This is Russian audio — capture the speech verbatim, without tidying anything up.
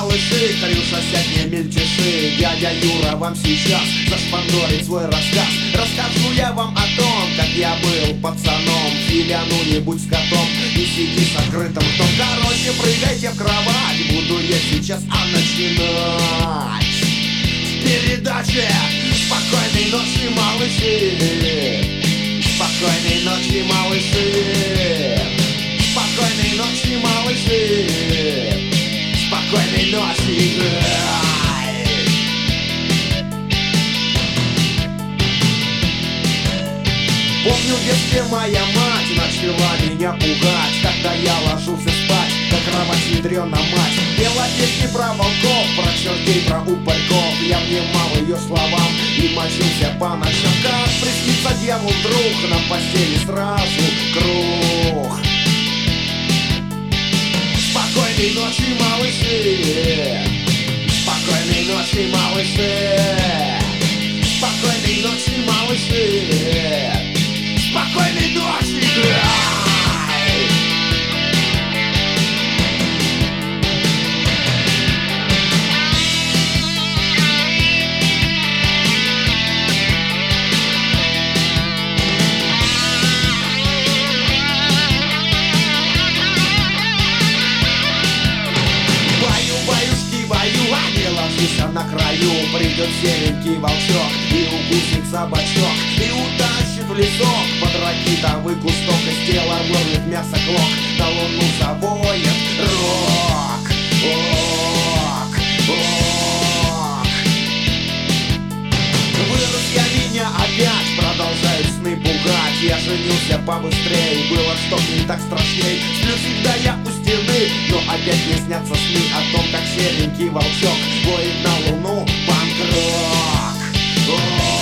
малыши, Крюша, сядь, не мельчеши. Дядя Юра вам сейчас зашпандорит свой рассказ. Расскажу я вам о том, как я был пацаном. Филяну не будь скотом, не сиди с открытым ртом. Короче, прыгайте в кровать, буду я сейчас а начинать передачи. Спокойной ночи, малыши. Спокойной ночи, малыши. Спокойной ночи, малыши. Спокойной ночи. Помню, в детстве моя мать начала меня пугать, когда я ложился спать, как кровать ядрёна мать. Пела песни про волков, про чертей, про упырьков. Я внимал ее словам и мочился по ночам. Как приснится дьявол вдруг, на постели сразу круг. Спокойной ночи, малыши. Спокойной ночи, малыши. Спокойной ночи, малыши. Спокойной ночи! Баю-баюшки, баю, а не ложись на краю. Придет серенький волчок и укусит собачок, и утащит в лесок под ракитовый кусток. Из тела вырвет мясо клок, на луну завоет рок. Ок, ок. Вырос я, меня опять продолжают сны пугать. Я женился побыстрее, было что не так страшней. Сплю всегда я у стены, но опять мне снятся сны о том, как серенький волчок воет на луну панк-рок.